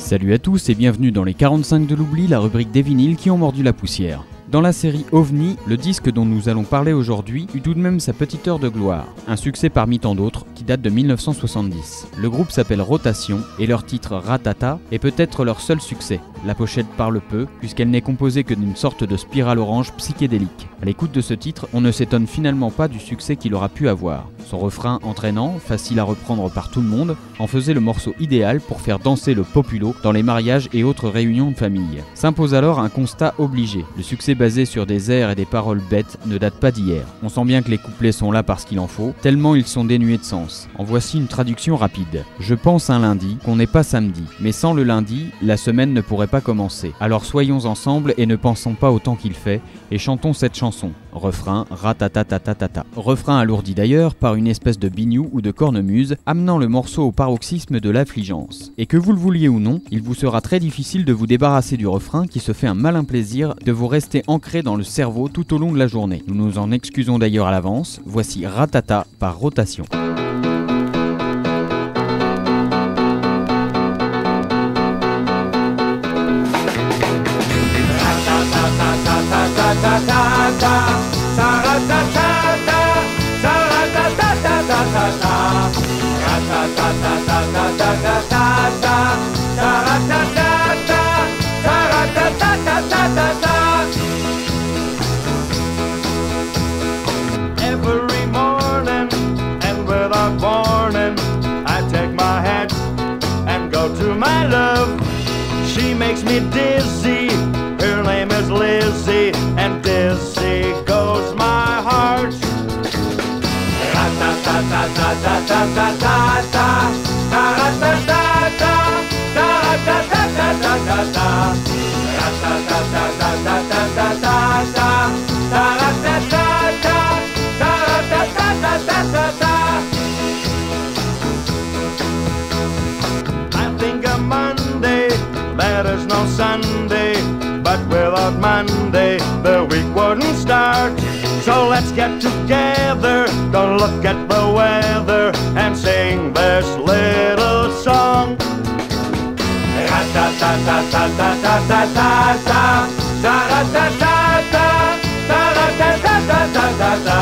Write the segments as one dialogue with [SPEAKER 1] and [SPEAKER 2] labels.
[SPEAKER 1] Salut à tous et bienvenue dans les 45 de l'oubli, la rubrique des vinyles qui ont mordu la poussière. Dans la série OVNI, le disque dont nous allons parler aujourd'hui eut tout de même sa petite heure de gloire, un succès parmi tant d'autres qui date de 1970. Le groupe s'appelle Rotation et leur titre Ratata est peut-être leur seul succès. La pochette parle peu puisqu'elle n'est composée que d'une sorte de spirale orange psychédélique. À l'écoute de ce titre, on ne s'étonne finalement pas du succès qu'il aura pu avoir. Son refrain entraînant, facile à reprendre par tout le monde, en faisait le morceau idéal pour faire danser le populo dans les mariages et autres réunions de famille. S'impose alors un constat obligé. Le succès basé sur des airs et des paroles bêtes ne date pas d'hier. On sent bien que les couplets sont là parce qu'il en faut, tellement ils sont dénués de sens. En voici une traduction rapide. Je pense un lundi qu'on n'est pas samedi, mais sans le lundi, la semaine ne pourrait pas commencer. Alors soyons ensemble et ne pensons pas au temps qu'il fait, et chantons cette chanson. Refrain, ratatatatata. Refrain alourdi d'ailleurs par une espèce de biniou ou de cornemuse, amenant le morceau au paroxysme de l'affligence. Et que vous le vouliez ou non, il vous sera très difficile de vous débarrasser du refrain qui se fait un malin plaisir de vous rester ancré dans le cerveau tout au long de la journée. Nous nous en excusons d'ailleurs à l'avance, voici Ratata par Rotation.
[SPEAKER 2] Every morning and without warning, I take my hat and go to my love. She makes me dizzy, her name is Lizzie, and dizzy goes my heart. Ra-ta-ta-ta-ta-ta-ta-ta-ta-ta, ta-ra-ta-ta-ta, ta-ra-ta-ta-ta-ta-ta-ta, ra-ta-ta-ta-ta-ta-ta-ta-ta, ta-ra-ta-ta-ta, ta-ra-ta-ta-ta-ta-ta. I think of Monday, there is no Sunday, but without Monday, the week wouldn't start. So let's get together, don't look at the weather, and sing this little song. Ra-ta-ta-ta-ta-ta-ta-ta-ta, ta-ra-ta-ta-ta, ta-ra-ta-ta-ta-ta-ta,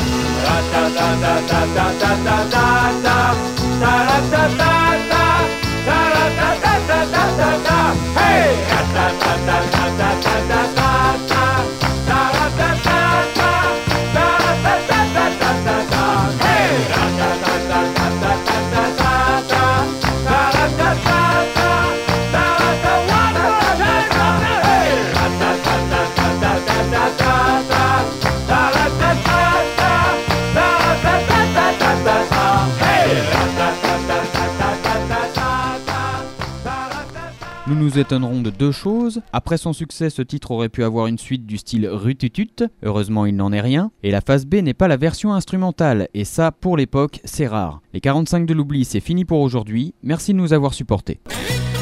[SPEAKER 2] ra-ta-ta-ta-ta-ta-ta-ta-ta, ta-ra-ta-ta-ta, ta-ra-ta-ta-ta-ta-ta, hey! Ra-ta-ta-ta-ta-ta-ta-ta-ta,
[SPEAKER 1] Nous nous étonnerons de deux choses. Après son succès, ce titre aurait pu avoir une suite du style Rututut. Heureusement, il n'en est rien. Et la phase B n'est pas la version instrumentale. Et ça, pour l'époque, c'est rare. Les 45 de l'oubli, c'est fini pour aujourd'hui. Merci de nous avoir supportés.